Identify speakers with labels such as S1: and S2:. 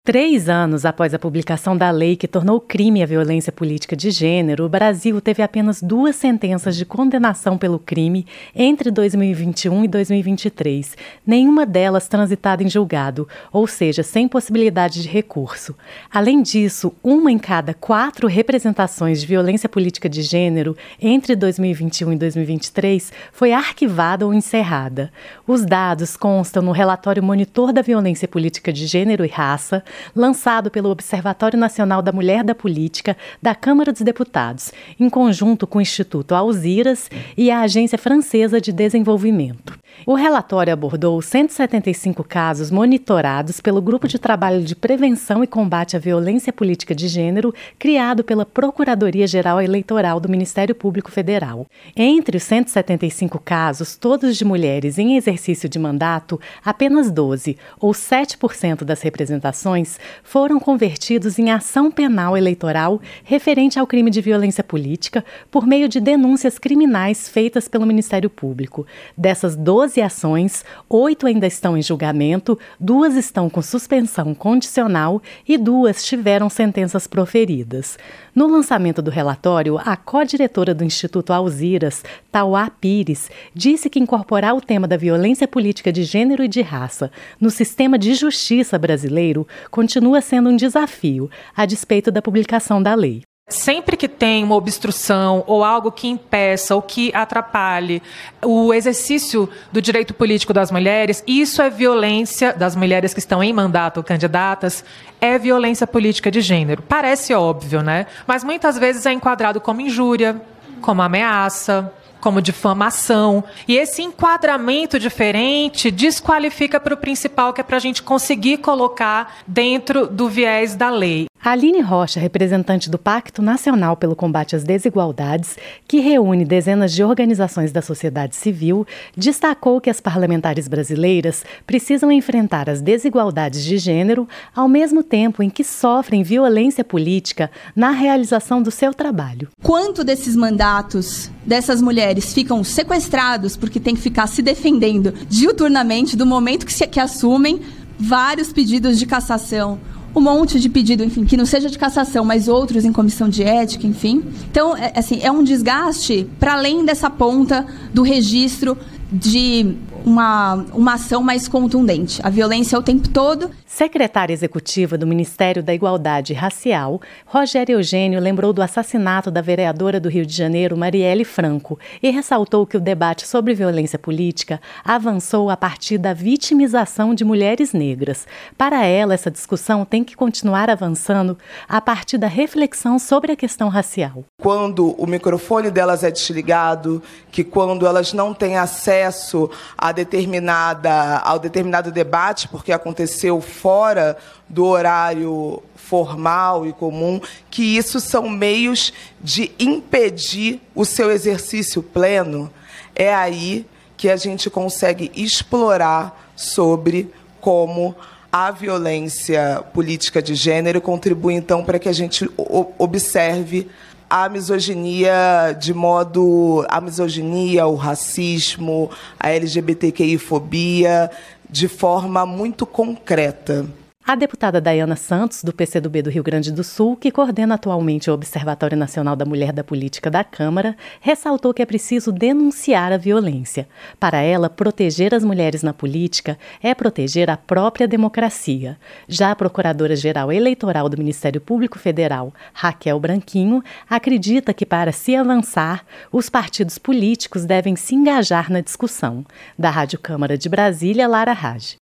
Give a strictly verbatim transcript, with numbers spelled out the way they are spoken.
S1: Três anos após a publicação da lei que tornou crime a violência política de gênero, o Brasil teve apenas duas sentenças de condenação pelo crime entre dois mil e vinte e um e dois mil e vinte e três, nenhuma delas transitada em julgado, ou seja, sem possibilidade de recurso. Além disso, uma em cada quatro representações de violência política de gênero entre dois mil e vinte e um e dois mil e vinte e três foi arquivada ou encerrada. Os dados constam no relatório Monitor da Violência Política de Gênero e Raça, lançado pelo Observatório Nacional da Mulher da Política da Câmara dos Deputados, em conjunto com o Instituto Alziras e a Agência Francesa de Desenvolvimento. O relatório abordou cento e setenta e cinco casos monitorados pelo Grupo de Trabalho de Prevenção e Combate à Violência Política de Gênero, criado pela Procuradoria-Geral Eleitoral do Ministério Público Federal. Entre os cento e setenta e cinco casos, todos de mulheres em exercício de mandato, apenas doze, ou sete por cento das representações, foram convertidos em ação penal eleitoral referente ao crime de violência política por meio de denúncias criminais feitas pelo Ministério Público. Dessas doze ações, oito ainda estão em julgamento, duas estão com suspensão condicional e duas tiveram sentenças proferidas. No lançamento do relatório, a co-diretora do Instituto Alziras, Tauá Pires, disse que incorporar o tema da violência política de gênero e de raça no sistema de justiça brasileiro continua sendo um desafio, a despeito da publicação da lei.
S2: Sempre que tem uma obstrução ou algo que impeça ou que atrapalhe o exercício do direito político das mulheres, isso é violência das mulheres que estão em mandato ou candidatas, é violência política de gênero. Parece óbvio, né? Mas muitas vezes é enquadrado como injúria, como ameaça, como difamação. E esse enquadramento diferente desqualifica para o principal, que é para a gente conseguir colocar dentro do viés da lei.
S1: Aline Rocha, representante do Pacto Nacional pelo Combate às Desigualdades, que reúne dezenas de organizações da sociedade civil, destacou que as parlamentares brasileiras precisam enfrentar as desigualdades de gênero ao mesmo tempo em que sofrem violência política na realização do seu trabalho.
S3: Quanto desses mandatos dessas mulheres ficam sequestrados porque tem que ficar se defendendo diuturnamente do momento que, se, que assumem vários pedidos de cassação, um monte de pedido, enfim, que não seja de cassação, mas outros em comissão de ética, enfim. Então, é, assim, é um desgaste para além dessa ponta do registro de uma, uma ação mais contundente. A violência é o tempo todo.
S1: Secretária executiva do Ministério da Igualdade Racial, Rogério Eugênio lembrou do assassinato da vereadora do Rio de Janeiro, Marielle Franco, e ressaltou que o debate sobre violência política avançou a partir da vitimização de mulheres negras. Para ela, essa discussão tem que continuar avançando a partir da reflexão sobre a questão racial.
S4: Quando o microfone delas é desligado, que quando elas não têm acesso a determinada, ao determinado debate, porque aconteceu fora do horário formal e comum, que isso são meios de impedir o seu exercício pleno, é aí que a gente consegue explorar sobre como a violência política de gênero contribui, então, para que a gente observe a misoginia de modo... a misoginia, o racismo, a L G B T Q I-fobia, de forma muito concreta.
S1: A deputada Dayana Santos, do P C do B do Rio Grande do Sul, que coordena atualmente o Observatório Nacional da Mulher da Política da Câmara, ressaltou que é preciso denunciar a violência. Para ela, proteger as mulheres na política é proteger a própria democracia. Já a Procuradora-Geral Eleitoral do Ministério Público Federal, Raquel Branquinho, acredita que, para se avançar, os partidos políticos devem se engajar na discussão. Da Rádio Câmara de Brasília, Lara Raj.